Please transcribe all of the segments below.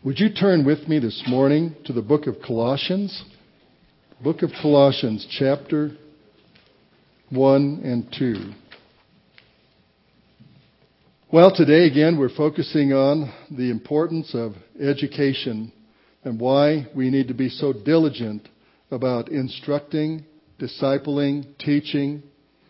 Would you turn with me this morning to the book of Colossians? Book of Colossians, chapter 1 and 2. Well, today again we're focusing on the importance of education and why we need to be so diligent about instructing, discipling, teaching.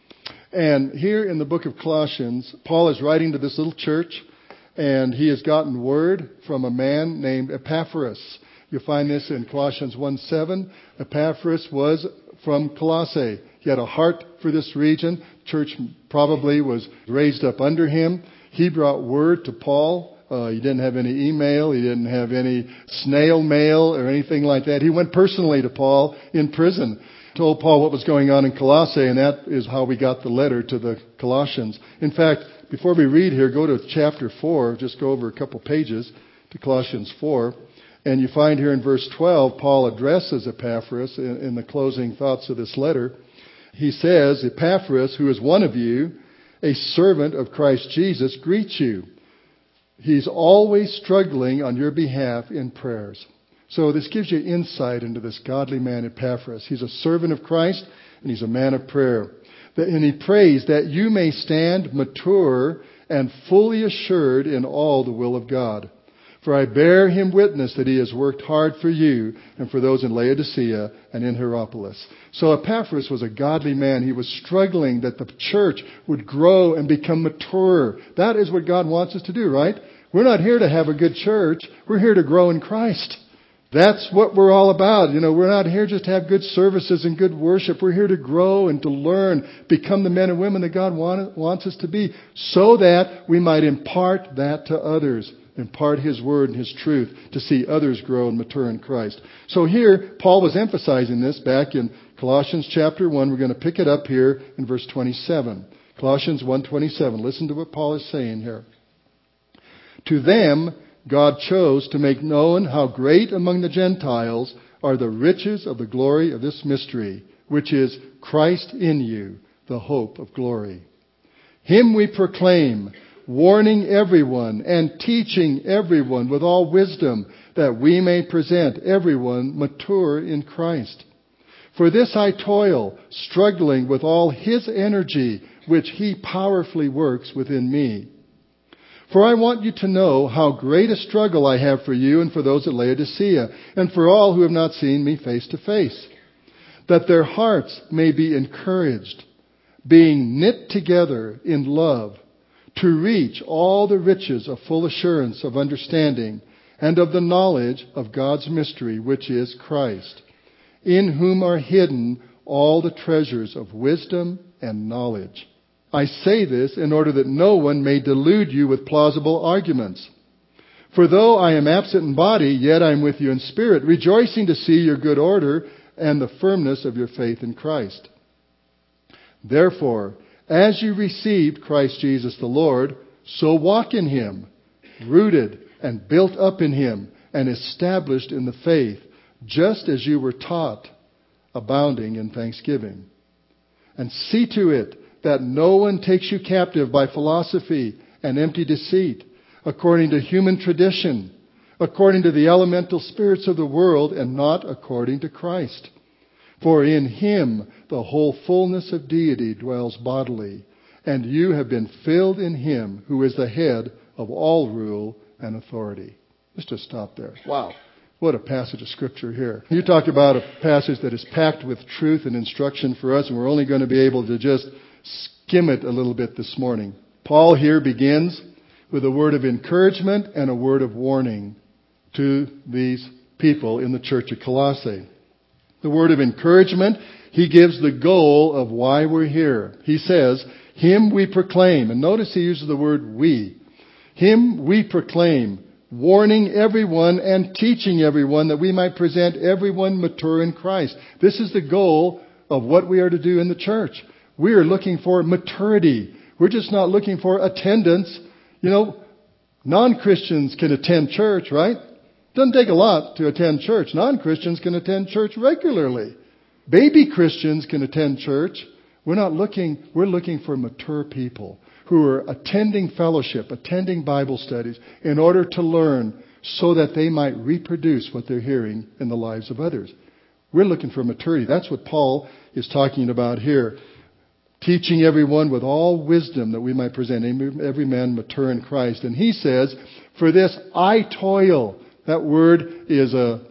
And here in the book of Colossians, Paul is writing to this little church, and he has gotten word from a man named Epaphras. You'll find this in Colossians 1:7. Epaphras was from Colossae. He had a heart for this region. Church probably was raised up under him. He brought word to Paul. He didn't have any email. He didn't have any snail mail or anything like that. He went personally to Paul in prison, told Paul what was going on in Colossae, and that is how we got the letter to the Colossians. In fact, before we read here, go to chapter 4. Just go over a couple pages to Colossians 4. And you find here in verse 12, Paul addresses Epaphras in the closing thoughts of this letter. He says, Epaphras, who is one of you, a servant of Christ Jesus, greets you. He's always struggling on your behalf in prayers. So this gives you insight into this godly man Epaphras. He's a servant of Christ, and he's a man of prayer. And he prays that you may stand mature and fully assured in all the will of God. For I bear him witness that he has worked hard for you and for those in Laodicea and in Hierapolis. So Epaphras was a godly man. He was struggling that the church would grow and become mature. That is what God wants us to do, right? We're not here to have a good church. We're here to grow in Christ. That's what we're all about. We're not here just to have good services and good worship. We're here to grow and to learn, become the men and women that God wants us to be, so that we might impart that to others, impart His Word and His truth to see others grow and mature in Christ. So here, Paul was emphasizing this back in Colossians chapter 1. We're going to pick it up here in verse 27. Colossians 1:27. Listen to what Paul is saying here. To them God chose to make known how great among the Gentiles are the riches of the glory of this mystery, which is Christ in you, the hope of glory. Him we proclaim, warning everyone and teaching everyone with all wisdom, that we may present everyone mature in Christ. For this I toil, struggling with all His energy, which He powerfully works within me. For I want you to know how great a struggle I have for you and for those at Laodicea, and for all who have not seen me face to face, that their hearts may be encouraged, being knit together in love, to reach all the riches of full assurance of understanding and of the knowledge of God's mystery, which is Christ, in whom are hidden all the treasures of wisdom and knowledge. I say this in order that no one may delude you with plausible arguments. For though I am absent in body, yet I am with you in spirit, rejoicing to see your good order and the firmness of your faith in Christ. Therefore, as you received Christ Jesus the Lord, so walk in Him, rooted and built up in Him, and established in the faith, just as you were taught, abounding in thanksgiving. And see to it that no one takes you captive by philosophy and empty deceit, according to human tradition, according to the elemental spirits of the world, and not according to Christ. For in Him the whole fullness of deity dwells bodily, and you have been filled in Him who is the head of all rule and authority. Let's just stop there. Wow. What a passage of Scripture here. You talked about a passage that is packed with truth and instruction for us, and we're only going to be able to just skim it a little bit this morning. Paul here begins with a word of encouragement and a word of warning to these people in the church of Colossae. The word of encouragement, he gives the goal of why we're here. He says, Him we proclaim. And notice he uses the word we. Him we proclaim, warning everyone and teaching everyone that we might present everyone mature in Christ. This is the goal of what we are to do in the church. We are looking for maturity. We're just not looking for attendance. Non-Christians can attend church, right? Doesn't take a lot to attend church. Non-Christians can attend church regularly. Baby Christians can attend church. We're looking for mature people who are attending fellowship, attending Bible studies in order to learn so that they might reproduce what they're hearing in the lives of others. We're looking for maturity. That's what Paul is talking about here. Teaching everyone with all wisdom that we might present every man mature in Christ. And he says, for this I toil. That word is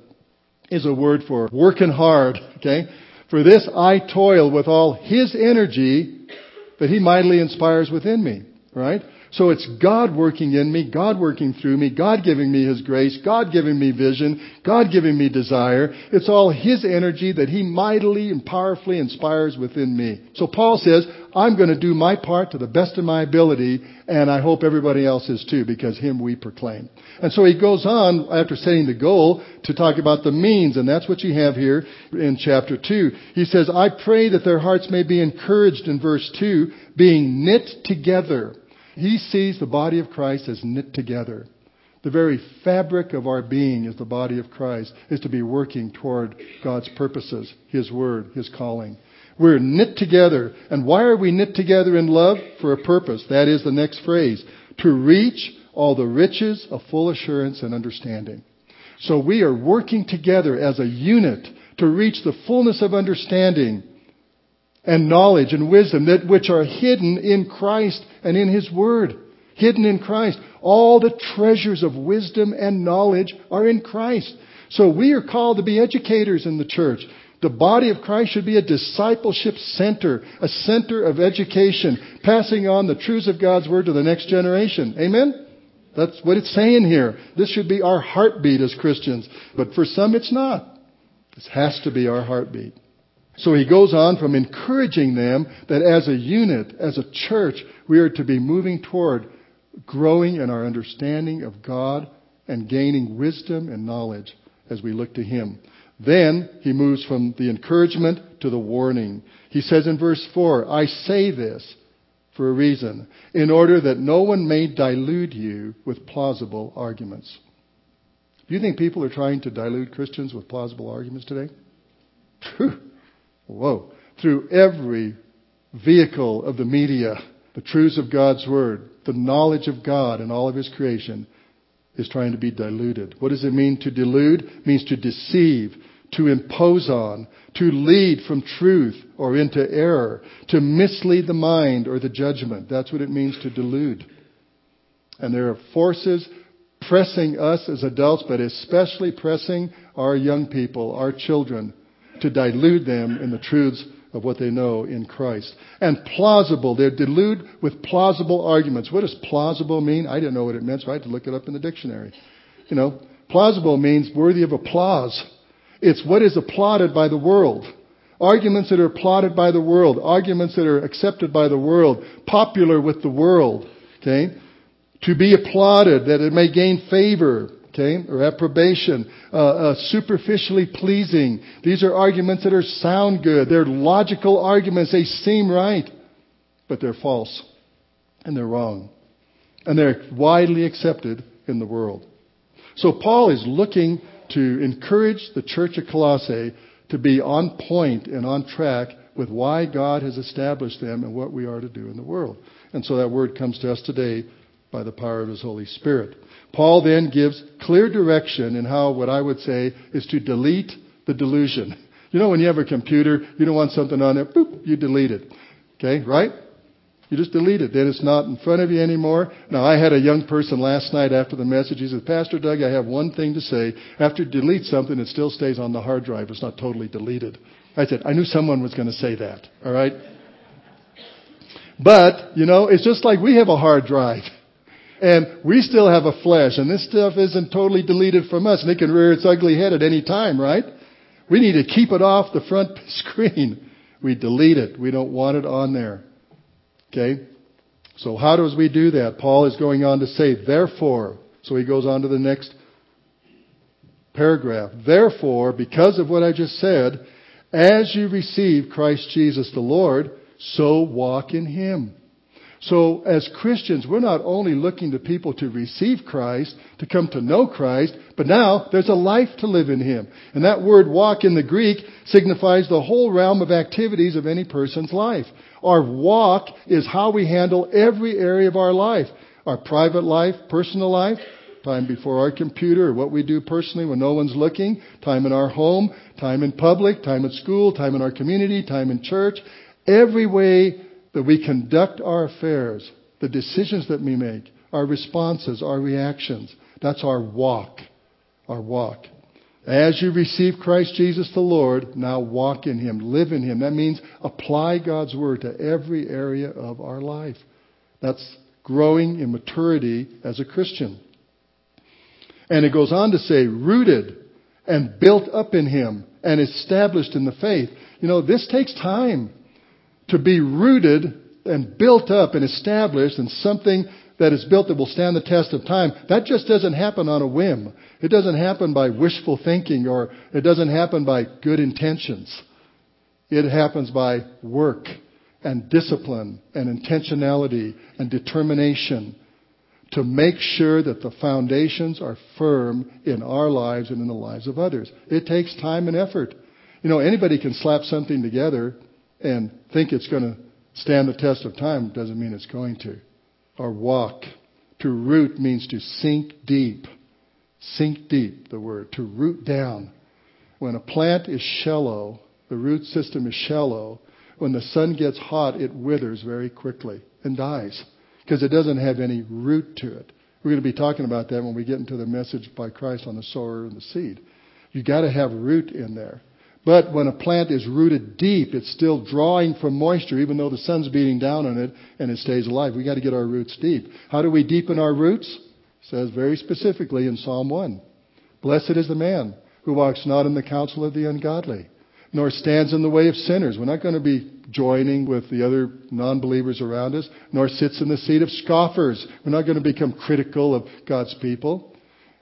a word for working hard. Okay? For this I toil with all His energy that He mightily inspires within me. Right? So it's God working in me, God working through me, God giving me His grace, God giving me vision, God giving me desire. It's all His energy that He mightily and powerfully inspires within me. So Paul says, I'm going to do my part to the best of my ability, and I hope everybody else is too, because Him we proclaim. And so he goes on, after setting the goal, to talk about the means, and that's what you have here in chapter 2. He says, I pray that their hearts may be encouraged, in verse 2, being knit together. He sees the body of Christ as knit together. The very fabric of our being as the body of Christ is to be working toward God's purposes, His word, His calling. We're knit together. And why are we knit together in love? For a purpose. That is the next phrase. To reach all the riches of full assurance and understanding. So we are working together as a unit to reach the fullness of understanding and knowledge and wisdom that which are hidden in Christ and in His Word. Hidden in Christ. All the treasures of wisdom and knowledge are in Christ. So we are called to be educators in the church. The body of Christ should be a discipleship center, a center of education, passing on the truths of God's Word to the next generation. Amen? That's what it's saying here. This should be our heartbeat as Christians. But for some it's not. This has to be our heartbeat. So he goes on from encouraging them that as a unit, as a church, we are to be moving toward growing in our understanding of God and gaining wisdom and knowledge as we look to Him. Then he moves from the encouragement to the warning. He says in verse 4, I say this for a reason, in order that no one may delude you with plausible arguments. Do you think people are trying to delude Christians with plausible arguments today? Whoa. Through every vehicle of the media, the truths of God's Word, the knowledge of God and all of His creation is trying to be diluted. What does it mean to delude? It means to deceive, to impose on, to lead from truth or into error, to mislead the mind or the judgment. That's what it means to delude. And there are forces pressing us as adults, but especially pressing our young people, our children, to delude them in the truths of what they know in Christ. And plausible, they delude with plausible arguments. What does plausible mean? I didn't know what it meant, so I had to look it up in the dictionary. Plausible means worthy of applause. It's what is applauded by the world. Arguments that are applauded by the world. Arguments that are accepted by the world. Popular with the world. Okay? To be applauded, that it may gain favor. Okay, or approbation, superficially pleasing. These are arguments that sound good. They're logical arguments. They seem right, but they're false and they're wrong. And they're widely accepted in the world. So Paul is looking to encourage the church of Colossae to be on point and on track with why God has established them and what we are to do in the world. And so that word comes to us today by the power of His Holy Spirit. Paul then gives clear direction in how what I would say is to delete the delusion. When you have a computer, you don't want something on it, boop, you delete it. Okay, right? You just delete it. Then it's not in front of you anymore. Now, I had a young person last night after the message. He said, Pastor Doug, I have one thing to say. After you delete something, it still stays on the hard drive. It's not totally deleted. I said, I knew someone was going to say that. All right? But, it's just like we have a hard drive. And we still have a flesh, and this stuff isn't totally deleted from us, and it can rear its ugly head at any time, right? We need to keep it off the front screen. We delete it. We don't want it on there. Okay? So how does we do that? Paul is going on to say, therefore, so he goes on to the next paragraph. Therefore, because of what I just said, as you receive Christ Jesus the Lord, so walk in Him. So as Christians, we're not only looking to people to receive Christ, to come to know Christ, but now there's a life to live in Him. And that word walk in the Greek signifies the whole realm of activities of any person's life. Our walk is how we handle every area of our life. Our private life, personal life, time before our computer, or what we do personally when no one's looking, time in our home, time in public, time at school, time in our community, time in church. Every way that we conduct our affairs, the decisions that we make, our responses, our reactions, that's our walk. Our walk. As you receive Christ Jesus the Lord, now walk in Him, live in Him. That means apply God's Word to every area of our life. That's growing in maturity as a Christian. And it goes on to say, rooted and built up in Him and established in the faith. You know, this takes time to be rooted and built up and established in something that is built that will stand the test of time. That just doesn't happen on a whim. It doesn't happen by wishful thinking, or it doesn't happen by good intentions. It happens by work and discipline and intentionality and determination to make sure that the foundations are firm in our lives and in the lives of others. It takes time and effort. You know, anybody can slap something together and think it's going to stand the test of time. Doesn't mean it's going to. Our walk. To root means to sink deep. Sink deep, the word. To root down. When a plant is shallow, the root system is shallow, when the sun gets hot, it withers very quickly and dies because it doesn't have any root to it. We're going to be talking about that when we get into the message by Christ on the sower and the seed. You got to have root in there. But when a plant is rooted deep, it's still drawing from moisture, even though the sun's beating down on it, and it stays alive. We got to get our roots deep. How do we deepen our roots? It says very specifically in Psalm 1. Blessed is the man who walks not in the counsel of the ungodly, nor stands in the way of sinners. We're not going to be joining with the other non-believers around us, nor sits in the seat of scoffers. We're not going to become critical of God's people.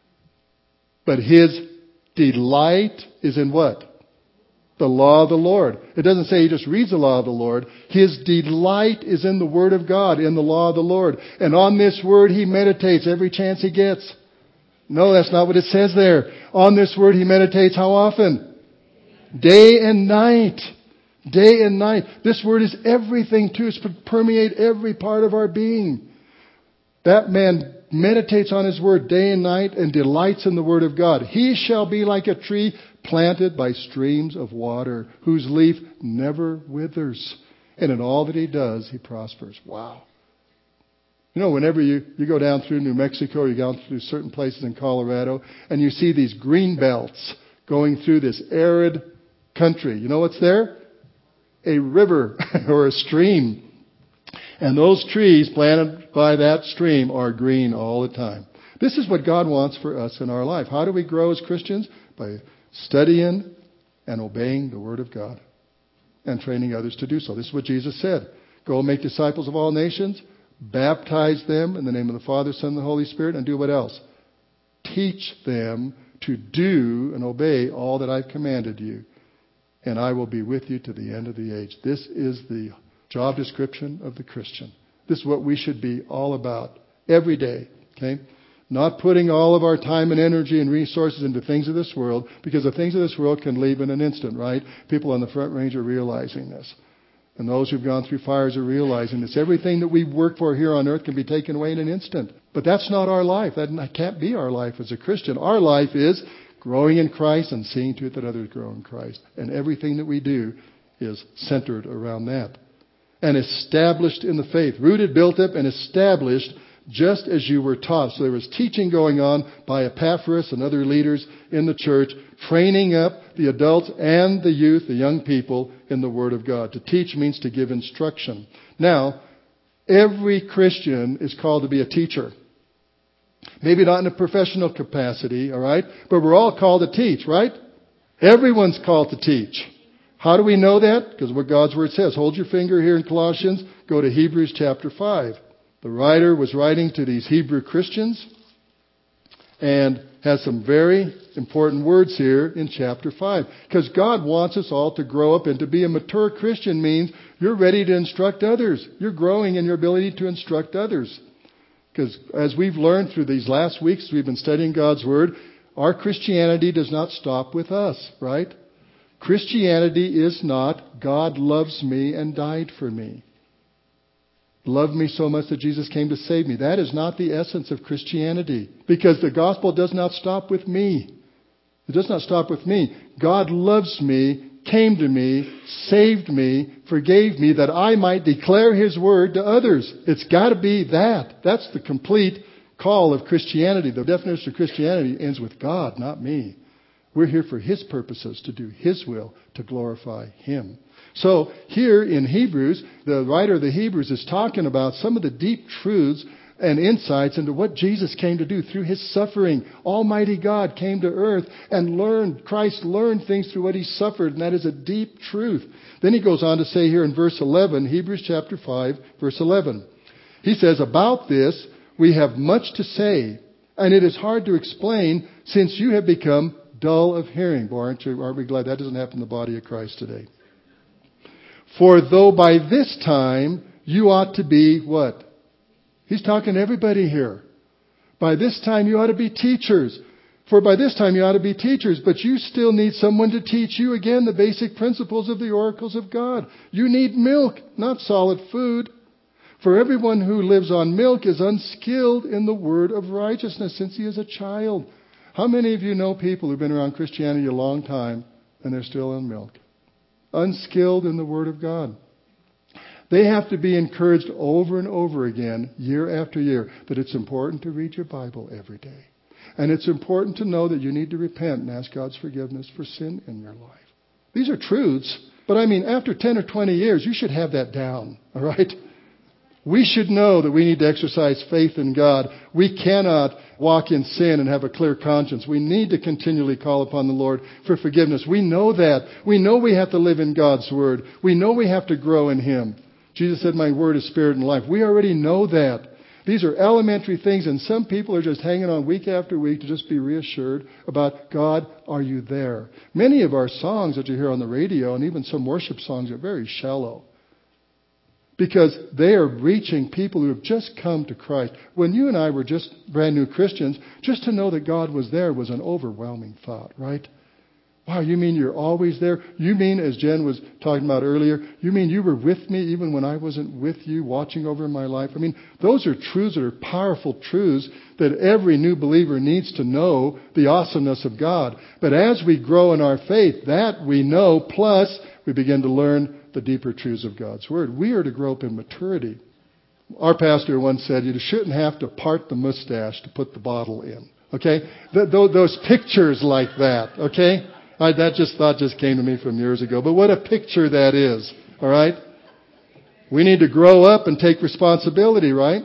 But his delight is in what? The law of the Lord. It doesn't say he just reads the law of the Lord. His delight is in the Word of God, in the law of the Lord. And on this Word he meditates every chance he gets. No, that's not what it says there. On this Word he meditates how often? Day and night. Day and night. This Word is everything to us, permeate every part of our being. That man meditates on his Word day and night and delights in the Word of God. He shall be like a tree planted by streams of water, whose leaf never withers. And in all that he does, he prospers. Wow. You know, whenever you go down through New Mexico, or you go through certain places in Colorado, and you see these green belts going through this arid country. You know what's there? A river or a stream. And those trees planted by that stream are green all the time. This is what God wants for us in our life. How do we grow as Christians? By studying and obeying the Word of God and training others to do so. This is what Jesus said. Go and make disciples of all nations, baptize them in the name of the Father, Son, and the Holy Spirit, and do what else? Teach them to do and obey all that I've commanded you, and I will be with you to the end of the age. This is the job description of the Christian. This is what we should be all about every day. Okay? Not putting all of our time and energy and resources into things of this world, because the things of this world can leave in an instant, right? People on the front range are realizing this. And those who've gone through fires are realizing this. Everything that we work for here on earth can be taken away in an instant. But that's not our life. That can't be our life as a Christian. Our life is growing in Christ and seeing to it that others grow in Christ. And everything that we do is centered around that. And established in the faith. Rooted, built up, and established just as you were taught. So there was teaching going on by Epaphras and other leaders in the church, training up the adults and the youth, the young people, in the Word of God. To teach means to give instruction. Now, every Christian is called to be a teacher. Maybe not in a professional capacity, all right? But we're all called to teach, right? Everyone's called to teach. How do we know that? Because what God's Word says. Hold your finger here in Colossians. Go to Hebrews chapter 5. The writer was writing to these Hebrew Christians and has some very important words here in chapter 5. Because God wants us all to grow up, and to be a mature Christian means you're ready to instruct others. You're growing in your ability to instruct others. Because as we've learned through these last weeks, we've been studying God's Word, our Christianity does not stop with us, right? Christianity is not God loves me and died for me. Loved me so much that Jesus came to save me. That is not the essence of Christianity. Because the gospel does not stop with me. It does not stop with me. God loves me, came to me, saved me, forgave me, that I might declare His word to others. It's got to be that. That's the complete call of Christianity. The definition of Christianity ends with God, not me. We're here for His purposes, to do His will, to glorify Him. So here in Hebrews, the writer of the Hebrews is talking about some of the deep truths and insights into what Jesus came to do through His suffering. Almighty God came to earth and Christ learned things through what He suffered, and that is a deep truth. Then he goes on to say here in verse 11, Hebrews chapter 5, verse 11. He says, about this we have much to say, and it is hard to explain since you have become dull of hearing. Boy, aren't we glad that doesn't happen in the body of Christ today? For though by this time you ought to be what? He's talking to everybody here. By this time you ought to be teachers. For by this time you ought to be teachers, but you still need someone to teach you again the basic principles of the oracles of God. You need milk, not solid food. For everyone who lives on milk is unskilled in the word of righteousness since he is a child. How many of you know people who've been around Christianity a long time and they're still on milk? Unskilled in the Word of God. They have to be encouraged over and over again, year after year, that it's important to read your Bible every day. And it's important to know that you need to repent and ask God's forgiveness for sin in your life. These are truths, but after 10 or 20 years, you should have that down, all right? We should know that we need to exercise faith in God. We cannot walk in sin and have a clear conscience. We need to continually call upon the Lord for forgiveness. We know that. We know we have to live in God's Word. We know we have to grow in Him. Jesus said, my Word is spirit and life. We already know that. These are elementary things, and some people are just hanging on week after week to just be reassured about, God, are you there? Many of our songs that you hear on the radio, and even some worship songs, are very shallow. Because they are reaching people who have just come to Christ. When you and I were just brand new Christians, just to know that God was there was an overwhelming thought, right? Wow, you mean you're always there? You mean, as Jen was talking about earlier, you mean you were with me even when I wasn't with you, watching over my life? Those are truths that are powerful truths that every new believer needs to know the awesomeness of God. But as we grow in our faith, that we know, plus we begin to learn the deeper truths of God's Word. We are to grow up in maturity. Our pastor once said, you shouldn't have to part the mustache to put the bottle in. Okay? Those pictures like that. Okay? That thought just came to me from years ago. But what a picture that is. All right? We need to grow up and take responsibility, right?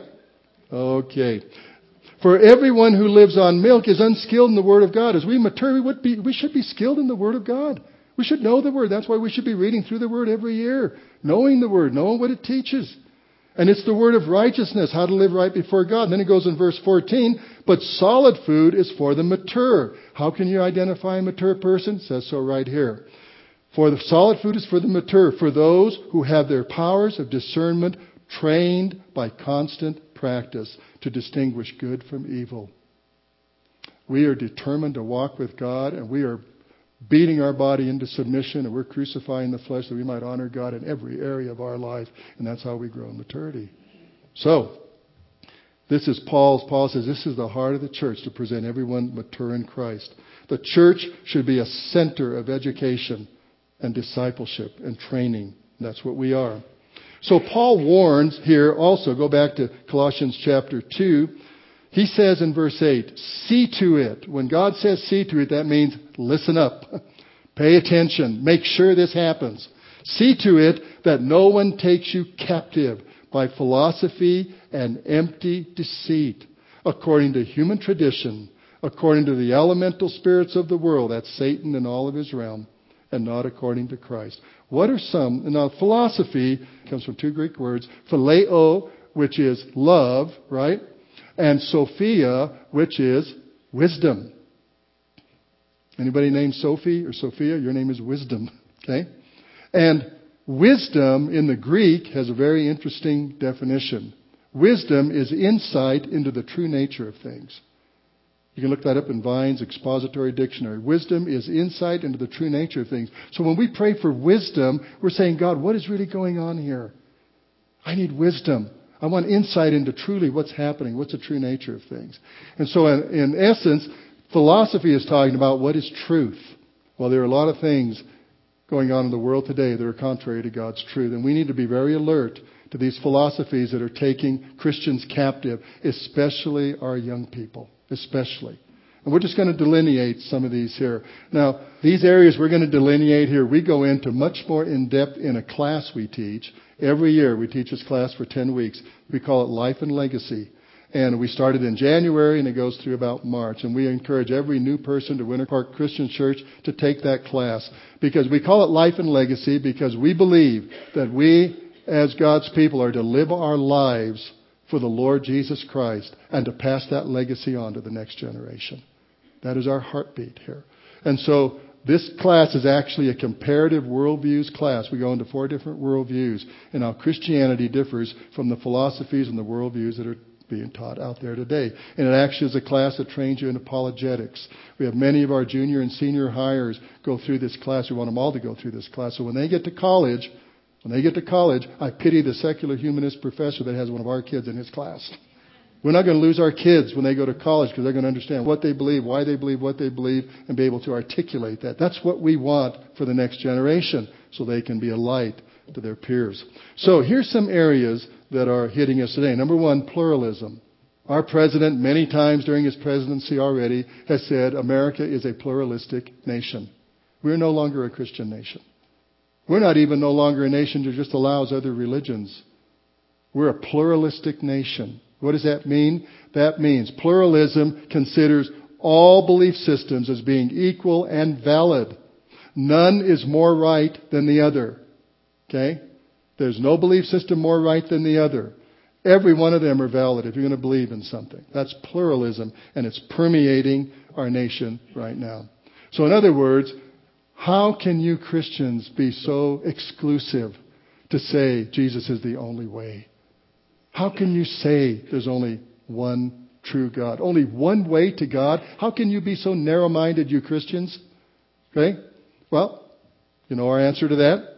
Okay. For everyone who lives on milk is unskilled in the Word of God. As we mature, we should be skilled in the Word of God. We should know the Word. That's why we should be reading through the Word every year. Knowing the Word, knowing what it teaches. And it's the Word of righteousness, how to live right before God. And then it goes in verse 14, but solid food is for the mature. How can you identify a mature person? It says so right here. For the solid food is for the mature, for those who have their powers of discernment trained by constant practice to distinguish good from evil. We are determined to walk with God, and we are beating our body into submission, and we're crucifying the flesh that we might honor God in every area of our life. And that's how we grow in maturity. So, this is Paul says this is the heart of the church, to present everyone mature in Christ. The church should be a center of education and discipleship and training. That's what we are. So Paul warns here also, go back to Colossians chapter 2. He says in verse 8, see to it. When God says see to it, that means listen up. Pay attention. Make sure this happens. See to it that no one takes you captive by philosophy and empty deceit, according to human tradition, according to the elemental spirits of the world, that's Satan and all of his realm, and not according to Christ. What are some? Now, philosophy comes from two Greek words, phileo, which is love, right? And Sophia, which is wisdom. Anybody named Sophie or Sophia? Your name is wisdom. Okay? And wisdom in the Greek has a very interesting definition. Wisdom is insight into the true nature of things. You can look that up in Vine's Expository Dictionary. Wisdom is insight into the true nature of things. So when we pray for wisdom, we're saying, God, what is really going on here? I need wisdom. I want insight into truly what's happening, what's the true nature of things. And so in essence, philosophy is talking about what is truth. Well, there are a lot of things going on in the world today that are contrary to God's truth. And we need to be very alert to these philosophies that are taking Christians captive, especially our young people, especially. And we're just going to delineate some of these here. Now, these areas we're going to delineate here, we go into much more in depth in a class we teach. Every year we teach this class for 10 weeks. We call it Life and Legacy. And we started in January and it goes through about March. And we encourage every new person to Winter Park Christian Church to take that class. Because we call it Life and Legacy because we believe that we as God's people are to live our lives for the Lord Jesus Christ and to pass that legacy on to the next generation. That is our heartbeat here. And so this class is actually a comparative worldviews class. We go into 4 different worldviews and how Christianity differs from the philosophies and the worldviews that are being taught out there today. And it actually is a class that trains you in apologetics. We have many of our junior and senior hires go through this class. We want them all to go through this class. So when they get to college, I pity the secular humanist professor that has one of our kids in his class. We're not going to lose our kids when they go to college because they're going to understand what they believe, why they believe what they believe, and be able to articulate that. That's what we want for the next generation so they can be a light to their peers. So here's some areas that are hitting us today. Number 1, pluralism. Our president, many times during his presidency already, has said America is a pluralistic nation. We're no longer a Christian nation. We're not even no longer a nation that just allows other religions. We're a pluralistic nation. What does that mean? That means pluralism considers all belief systems as being equal and valid. None is more right than the other. Okay? There's no belief system more right than the other. Every one of them are valid if you're going to believe in something. That's pluralism, and it's permeating our nation right now. So in other words, how can you Christians be so exclusive to say Jesus is the only way? How can you say there's only one true God? Only one way to God? How can you be so narrow-minded, you Christians? Okay? Well, you know our answer to that?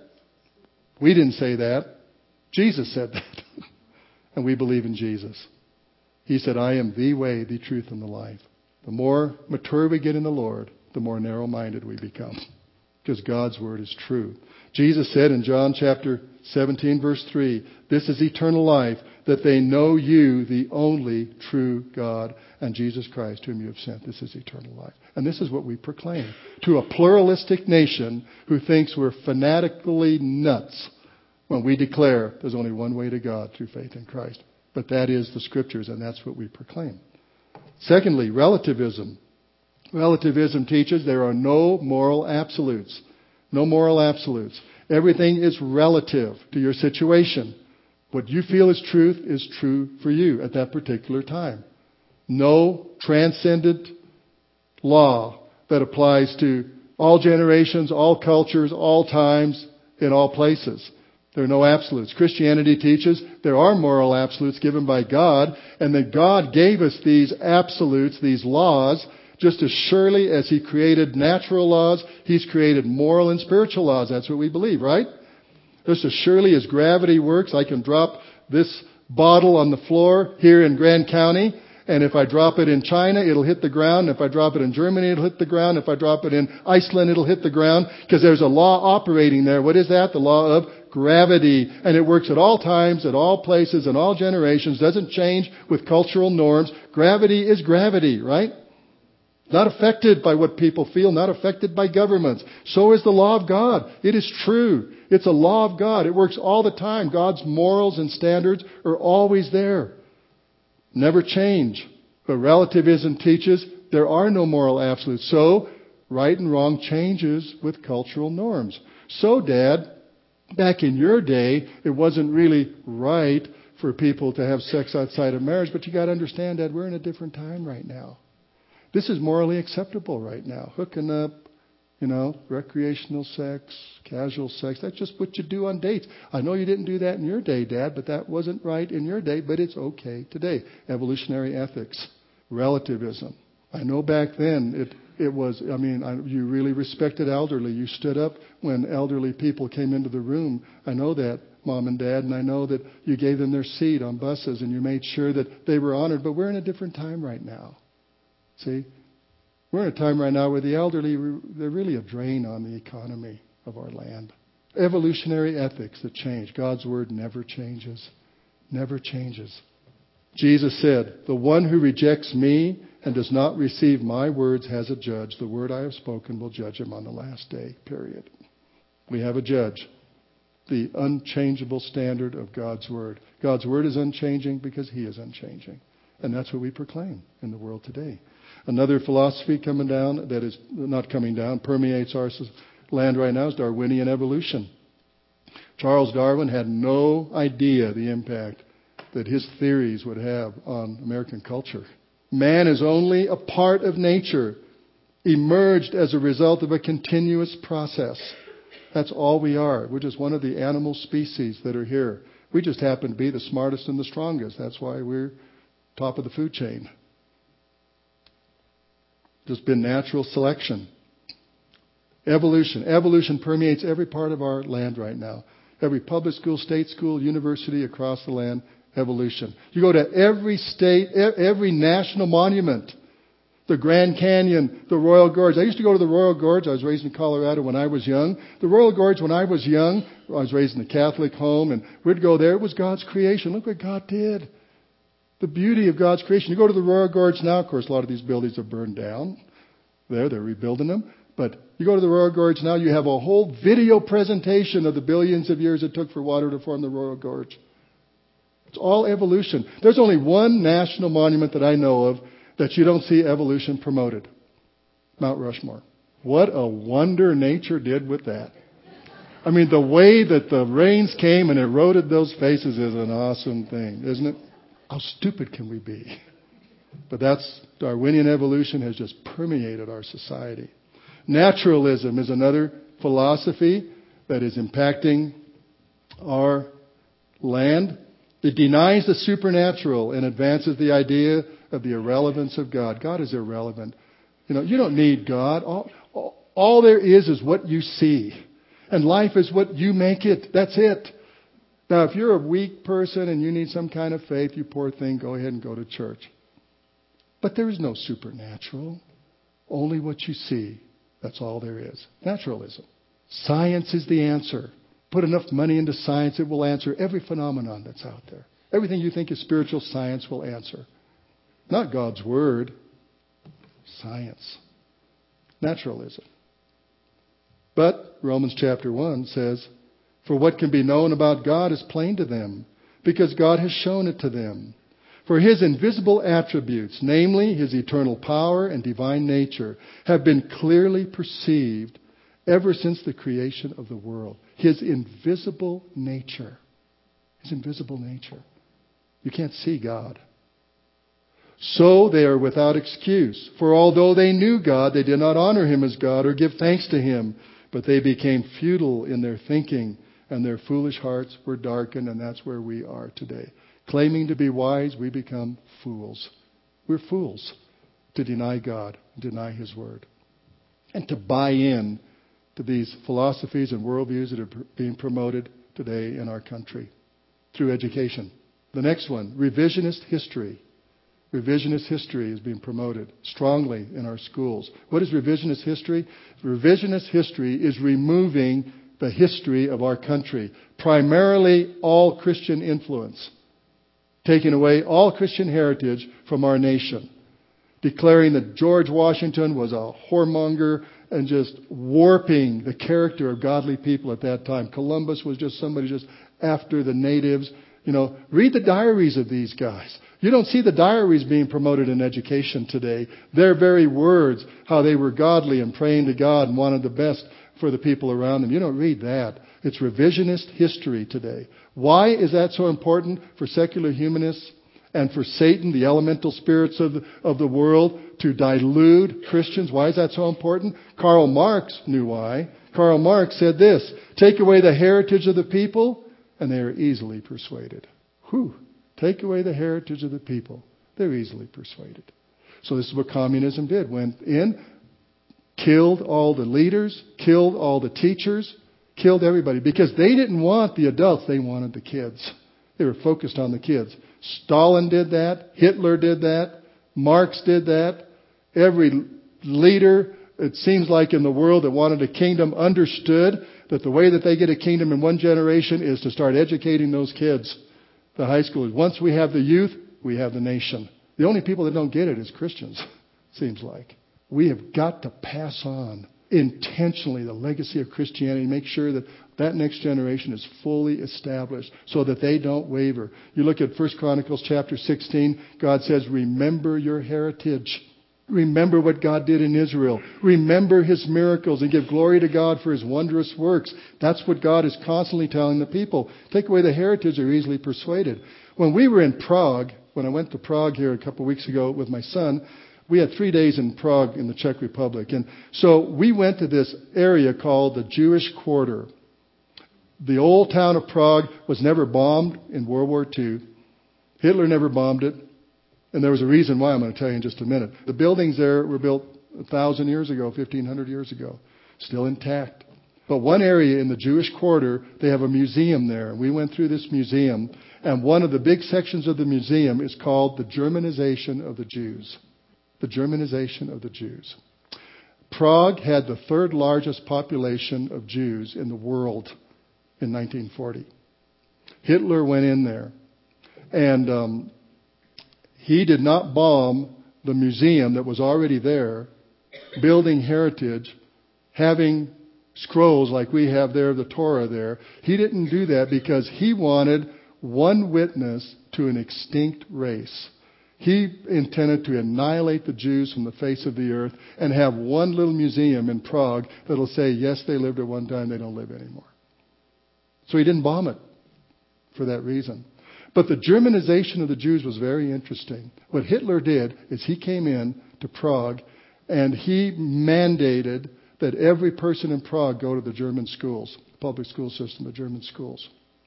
We didn't say that. Jesus said that. And we believe in Jesus. He said, I am the way, the truth, and the life. The more mature we get in the Lord, the more narrow-minded we become. Because God's word is true. Jesus said in John chapter 17, verse 3, this is eternal life, that they know you, the only true God, and Jesus Christ, whom you have sent. This is eternal life. And this is what we proclaim to a pluralistic nation who thinks we're fanatically nuts when we declare there's only one way to God through faith in Christ. But that is the Scriptures, and that's what we proclaim. Secondly, relativism. Relativism teaches there are no moral absolutes. No moral absolutes. Everything is relative to your situation. What you feel is true for you at that particular time. No transcendent law that applies to all generations, all cultures, all times, in all places. There are no absolutes. Christianity teaches there are moral absolutes given by God, and that God gave us these absolutes, these laws, just as surely as He created natural laws, He's created moral and spiritual laws. That's what we believe, right? Just as surely as gravity works, I can drop this bottle on the floor here in Grand County, and if I drop it in China, it'll hit the ground. If I drop it in Germany, it'll hit the ground. If I drop it in Iceland, it'll hit the ground, because there's a law operating there. What is that? The law of gravity. And it works at all times, at all places, in all generations, doesn't change with cultural norms. Gravity is gravity, right? Not affected by what people feel, not affected by governments. So is the law of God. It is true. It's a law of God. It works all the time. God's morals and standards are always there. Never change. But relativism teaches there are no moral absolutes. So, right and wrong changes with cultural norms. So, Dad, back in your day, it wasn't really right for people to have sex outside of marriage. But you got to understand, Dad, we're in a different time right now. This is morally acceptable right now. Hooking up, recreational sex, casual sex. That's just what you do on dates. I know you didn't do that in your day, Dad, but that wasn't right in your day, but it's okay today. Evolutionary ethics, relativism. I know back then it was, you really respected elderly. You stood up when elderly people came into the room. I know that. Mom and Dad, and I know that you gave them their seat on buses and you made sure that they were honored. But we're in a different time right now. See? We're in a time right now where the elderly, they're really a drain on the economy of our land. Evolutionary ethics that change. God's word never changes. Never changes. Jesus said, "The one who rejects me and does not receive my words has a judge. The word I have spoken will judge him on the last day." Period. We have a judge. The unchangeable standard of God's word. God's word is unchanging because he is unchanging. And that's what we proclaim in the world today. Another philosophy coming down, that is not coming down, permeates our land right now, is Darwinian evolution. Charles Darwin had no idea the impact that his theories would have on American culture. Man is only a part of nature, emerged as a result of a continuous process. That's all we are. We're just one of the animal species that are here. We just happen to be the smartest and the strongest. That's why we're top of the food chain. Just been natural selection. Evolution. Evolution permeates every part of our land right now. Every public school, state school, university across the land, evolution. You go to every state, every national monument, the Grand Canyon, the Royal Gorge. I used to go to the Royal Gorge. I was raised in Colorado when I was young. The Royal Gorge, when I was young, I was raised in a Catholic home, and we'd go there. It was God's creation. Look what God did. The beauty of God's creation. You go to the Royal Gorge now, of course, a lot of these buildings are burned down. They're rebuilding them. But you go to the Royal Gorge now, you have a whole video presentation of the billions of years it took for water to form the Royal Gorge. It's all evolution. There's only one national monument that I know of that you don't see evolution promoted. Mount Rushmore. What a wonder nature did with that. I mean, the way that the rains came and eroded those faces is an awesome thing, isn't it? How stupid can we be? But that's Darwinian evolution has just permeated our society. Naturalism is another philosophy that is impacting our land. It denies the supernatural and advances the idea of the irrelevance of God. God is irrelevant. You don't need God. All there is what you see. And life is what you make it. That's it. Now, if you're a weak person and you need some kind of faith, you poor thing, go ahead and go to church. But there is no supernatural. Only what you see. That's all there is. Naturalism. Science is the answer. Put enough money into science, it will answer every phenomenon that's out there. Everything you think is spiritual, science will answer. Not God's word. Science. Naturalism. But Romans chapter 1 says, "For what can be known about God is plain to them, because God has shown it to them. For his invisible attributes, namely his eternal power and divine nature, have been clearly perceived ever since the creation of the world." His invisible nature. His invisible nature. You can't see God. "So they are without excuse. For although they knew God, they did not honor him as God or give thanks to him. But they became futile in their thinking, and their foolish hearts were darkened." And that's where we are today. Claiming to be wise, we become fools. We're fools to deny God, deny his word, and to buy in to these philosophies and worldviews that are being promoted today in our country through education. The next one, revisionist history. Revisionist history is being promoted strongly in our schools. What is revisionist history? Revisionist history is removing the history of our country, primarily all Christian influence, taking away all Christian heritage from our nation, declaring that George Washington was a whoremonger and just warping the character of godly people at that time. Columbus was just somebody just after the natives. Read the diaries of these guys. You don't see the diaries being promoted in education today. Their very words, how they were godly and praying to God and wanted the best for the people around them. You don't read that. It's revisionist history today. Why is that so important for secular humanists and for Satan, the elemental spirits of the world, to dilute Christians? Why is that so important? Karl Marx knew why. Karl Marx said this, "Take away the heritage of the people, and they are easily persuaded." Whew. Take away the heritage of the people. They're easily persuaded. So this is what communism did. Went in, killed all the leaders, killed all the teachers, Killed everybody because they didn't want the adults. They wanted the kids. They were focused on the kids. Stalin did that. Hitler did that. Marx did that. Every leader, it seems like in the world that wanted a kingdom understood that the way that they get a kingdom in one generation is to start educating those kids, the high schoolers. Once we have the youth, we have the nation. The only people that don't get it is Christians, seems like. We have got to pass on intentionally the legacy of Christianity, make sure that that next generation is fully established so that they don't waver. You look at 1 Chronicles chapter 16, God says, remember your heritage. Remember what God did in Israel. Remember His miracles and give glory to God for His wondrous works. That's what God is constantly telling the people. Take away the heritage, they're easily persuaded. When we were in Prague, when I went to Prague here a couple of weeks ago with my son, we had 3 days in Prague in the Czech Republic. And so we went to this area called the Jewish Quarter. The old town of Prague was never bombed in World War II. Hitler never bombed it. And there was a reason why I'm going to tell you in just a minute. The buildings there were built 1,000 years ago, 1,500 years ago. Still intact. But one area in the Jewish Quarter, they have a museum there. We went through this museum. And one of the big sections of the museum is called the Germanization of the Jews. The Germanization of the Jews. Prague had the third largest population of Jews in the world in 1940. Hitler went in there. And he did not bomb the museum that was already there, building heritage, having scrolls like we have there, the Torah there. He didn't do that because he wanted one witness to an extinct race. He intended to annihilate the Jews from the face of the earth and have one little museum in Prague that'll say, yes, they lived at one time, they don't live anymore. So he didn't bomb it for that reason. But the Germanization of the Jews was very interesting. What Hitler did is he came in to Prague and he mandated that every person in Prague go to the German schools, the public school system, the German schools.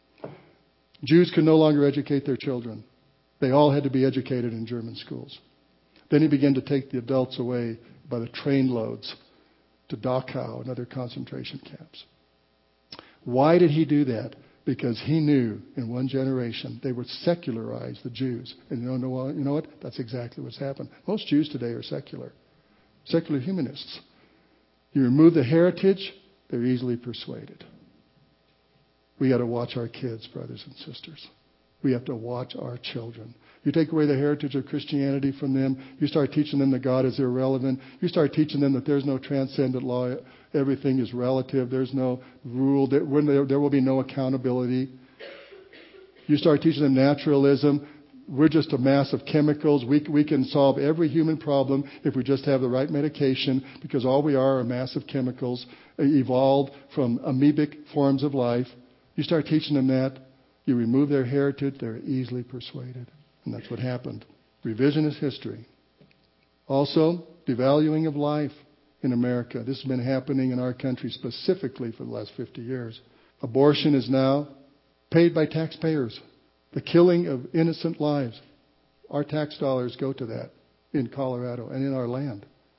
Jews could no longer educate their children. They all had to be educated in German schools. Then he began to take the adults away by the trainloads to Dachau and other concentration camps. Why did he do that? Because he knew in one generation they would secularize the Jews. And you know what? That's exactly what's happened. Most Jews today are secular humanists. You remove the heritage, they're easily persuaded. We got to watch our kids, brothers and sisters. We have to watch our children. You take away the heritage of Christianity from them. You start teaching them that God is irrelevant. You start teaching them that there's no transcendent law. Everything is relative. There's no rule. There will be no accountability. You start teaching them naturalism. We're just a mass of chemicals. We can solve every human problem if we just have the right medication, because all we are a mass of chemicals evolved from amoebic forms of life. You start teaching them that. You remove their heritage, they're easily persuaded. And that's what happened. Revisionist history. Also, devaluing of life in America. This has been happening in our country specifically for the last 50 years. Abortion is now paid by taxpayers. The killing of innocent lives. Our tax dollars go to that in Colorado and in our land.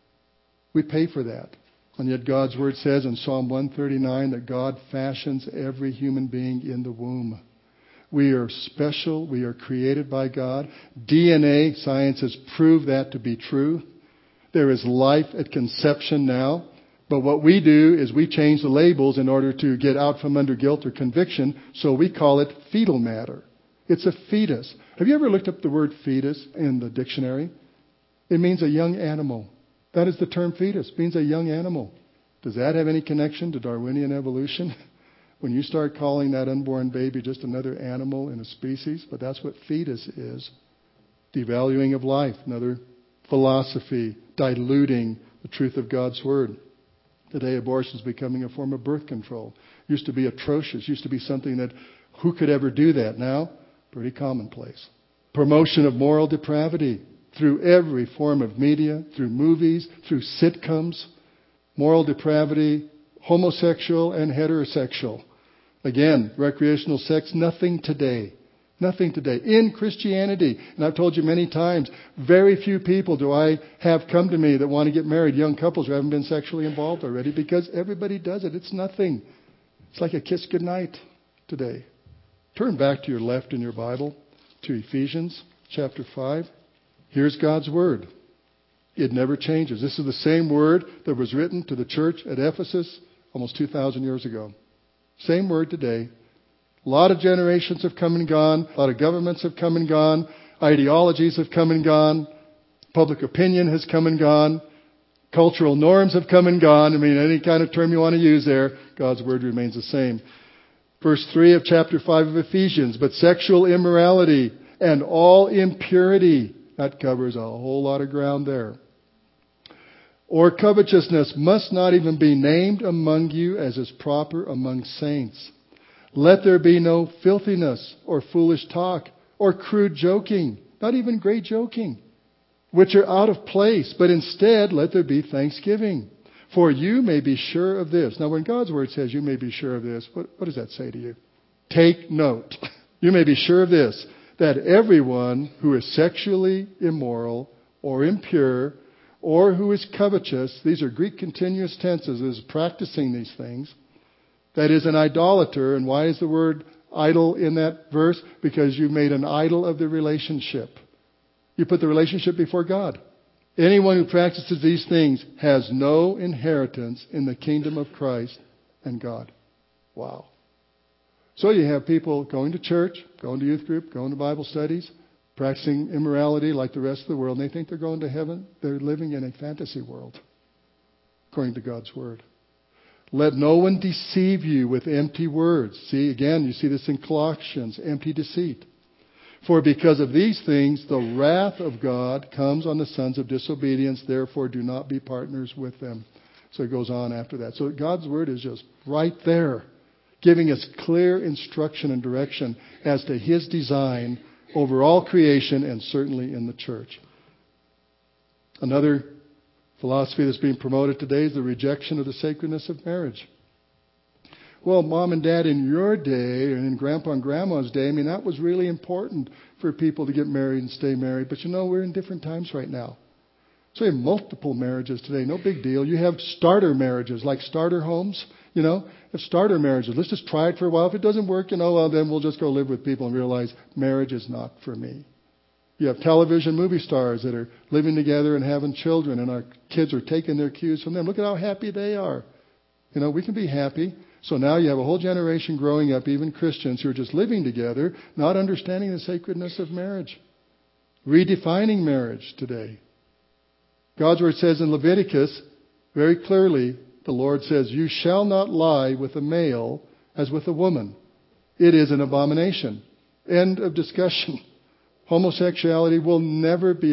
We pay for that. And yet God's Word says in Psalm 139 that God fashions every human being in the womb. We are special. We are created by God. DNA, science has proved that to be true. There is life at conception now. But what we do is we change the labels in order to get out from under guilt or conviction. So we call it fetal matter. It's a fetus. Have you ever looked up the word fetus in the dictionary? It means a young animal. That is the term fetus. It means a young animal. Does that have any connection to Darwinian evolution? When you start calling that unborn baby just another animal in a species, but that's what fetus is. Devaluing of life, another philosophy, diluting the truth of God's Word. Today abortion is becoming a form of birth control. Used to be atrocious, used to be something that who could ever do that? Now, pretty commonplace. Promotion of moral depravity through every form of media, through movies, through sitcoms. Moral depravity, homosexual and heterosexual. Again, recreational sex, nothing today. Nothing today. In Christianity, and I've told you many times, very few people do I have come to me that want to get married, young couples who haven't been sexually involved already, because everybody does it. It's nothing. It's like a kiss goodnight today. Turn back to your left in your Bible to Ephesians chapter 5. Here's God's Word. It never changes. This is the same Word that was written to the church at Ephesus almost 2,000 years ago. Same Word today. A lot of generations have come and gone. A lot of governments have come and gone. Ideologies have come and gone. Public opinion has come and gone. Cultural norms have come and gone. I mean, any kind of term you want to use there, God's Word remains the same. Verse 3 of chapter 5 of Ephesians, but sexual immorality and all impurity, that covers a whole lot of ground there, or covetousness must not even be named among you as is proper among saints. Let there be no filthiness or foolish talk or crude joking, not even great joking, which are out of place, but instead let there be thanksgiving. For you may be sure of this. Now when God's Word says you may be sure of this, what does that say to you? Take note. You may be sure of this, that everyone who is sexually immoral or impure or who is covetous, these are Greek continuous tenses, is practicing these things, that is an idolater. And why is the word idol in that verse? Because you made an idol of the relationship. You put the relationship before God. Anyone who practices these things has no inheritance in the kingdom of Christ and God. Wow. So you have people going to church, going to youth group, going to Bible studies, practicing immorality like the rest of the world, and they think they're going to heaven. They're living in a fantasy world, according to God's Word. Let no one deceive you with empty words. See, again, you see this in Colossians, empty deceit. For because of these things, the wrath of God comes on the sons of disobedience. Therefore, do not be partners with them. So it goes on after that. So God's Word is just right there, giving us clear instruction and direction as to His design over all creation and certainly in the church. Another philosophy that's being promoted today is the rejection of the sacredness of marriage. Well, Mom and Dad, in your day and in Grandpa and Grandma's day, I mean, that was really important for people to get married and stay married. But we're in different times right now. So we have multiple marriages today. No big deal. You have starter marriages, like starter homes. Have starter marriages. Let's just try it for a while. If it doesn't work, well, then we'll just go live with people and realize marriage is not for me. You have television movie stars that are living together and having children, and our kids are taking their cues from them. Look at how happy they are. We can be happy. So now you have a whole generation growing up, even Christians, who are just living together, not understanding the sacredness of marriage. Redefining marriage today. God's Word says in Leviticus, very clearly, the Lord says, you shall not lie with a male as with a woman. It is an abomination. End of discussion. Homosexuality will never be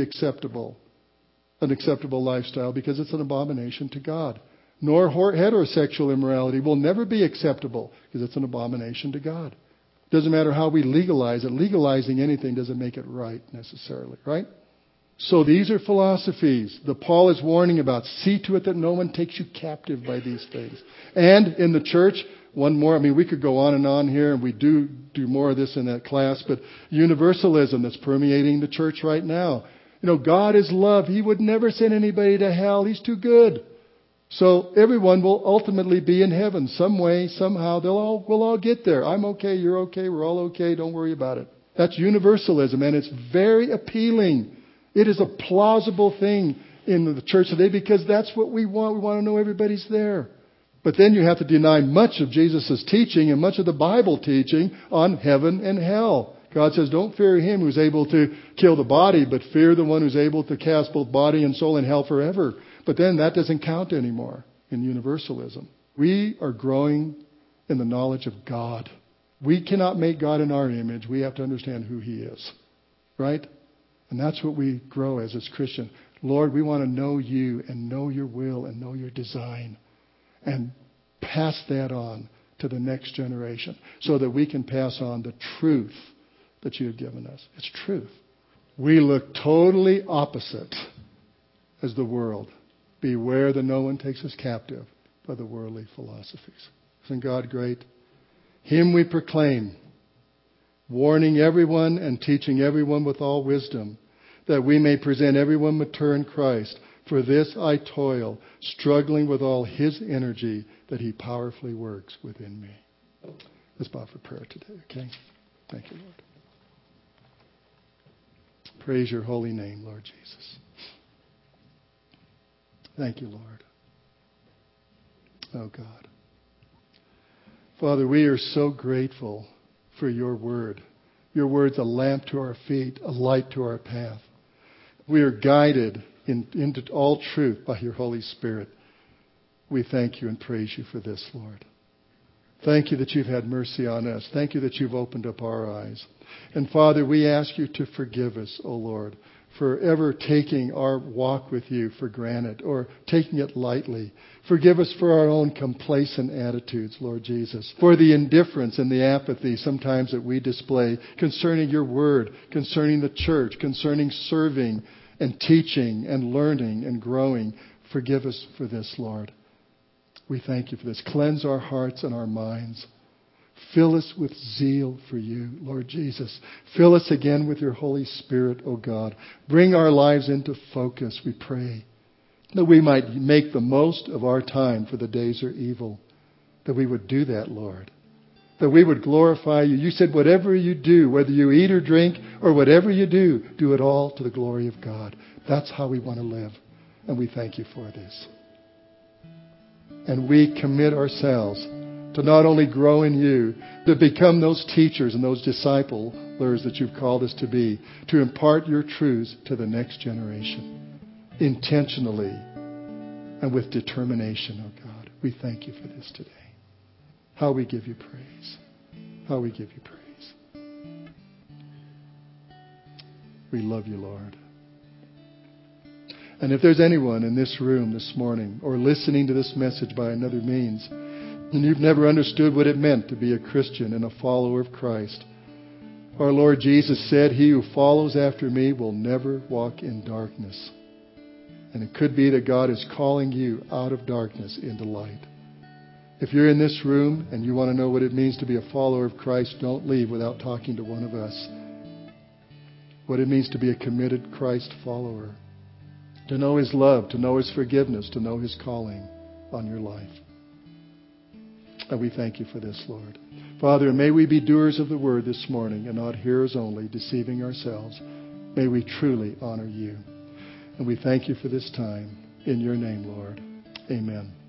an acceptable lifestyle, because it's an abomination to God. Nor heterosexual immorality will never be acceptable, because it's an abomination to God. Doesn't matter how we legalize it. Legalizing anything doesn't make it right necessarily, right? So these are philosophies that Paul is warning about. See to it that no one takes you captive by these things. And in the church, one more, we could go on and on here, and we do more of this in that class, but universalism that's permeating the church right now. God is love. He would never send anybody to hell. He's too good. So everyone will ultimately be in heaven some way, somehow. We'll all get there. I'm okay. You're okay. We're all okay. Don't worry about it. That's universalism, and it's very appealing. It is a plausible thing in the church today, because that's what we want. We want to know everybody's there. But then you have to deny much of Jesus' teaching and much of the Bible teaching on heaven and hell. God says, don't fear Him who's able to kill the body, but fear the one who's able to cast both body and soul in hell forever. But then that doesn't count anymore in universalism. We are growing in the knowledge of God. We cannot make God in our image. We have to understand who He is. Right? And that's what we grow as Christians. Lord, we want to know You and know Your will and know Your design, and pass that on to the next generation so that we can pass on the truth that You have given us. It's truth. We look totally opposite as the world. Beware that no one takes us captive by the worldly philosophies. Isn't God great? Him we proclaim, warning everyone and teaching everyone with all wisdom, that we may present everyone mature in Christ. For this I toil, struggling with all His energy that He powerfully works within me. Let's bow for prayer today, okay? Thank you, Lord. Praise your holy name, Lord Jesus. Thank you, Lord. Oh, God. Father, we are so grateful for your word. Your word's a lamp to our feet, a light to our path. We are guided into all truth by your Holy Spirit. We thank you and praise you for this, Lord. Thank you that you've had mercy on us. Thank you that you've opened up our eyes. And Father, we ask you to forgive us, O Lord, for ever taking our walk with you for granted or taking it lightly. Forgive us for our own complacent attitudes, Lord Jesus, for the indifference and the apathy sometimes that we display concerning your word, concerning the church, concerning serving and teaching and learning and growing. Forgive us for this, Lord. We thank you for this. Cleanse our hearts and our minds. Fill us with zeal for you, Lord Jesus. Fill us again with your Holy Spirit, O God. Bring our lives into focus, we pray, that we might make the most of our time, for the days are evil. That we would do that, Lord. That we would glorify you. You said whatever you do, whether you eat or drink or whatever you do it all to the glory of God. That's how we want to live. And we thank you for this. And we commit ourselves to not only grow in you, to become those teachers and those disciplers that you've called us to be, to impart your truths to the next generation, intentionally and with determination, oh God. We thank you for this today. How we give you praise. How we give you praise. We love you, Lord. And if there's anyone in this room this morning or listening to this message by another means, and you've never understood what it meant to be a Christian and a follower of Christ, our Lord Jesus said, he who follows after me will never walk in darkness. And it could be that God is calling you out of darkness into light. If you're in this room and you want to know what it means to be a follower of Christ, don't leave without talking to one of us. What it means to be a committed Christ follower. To know his love, to know his forgiveness, to know his calling on your life. And we thank you for this, Lord. Father, may we be doers of the word this morning and not hearers only, deceiving ourselves. May we truly honor you. And we thank you for this time. In your name, Lord. Amen.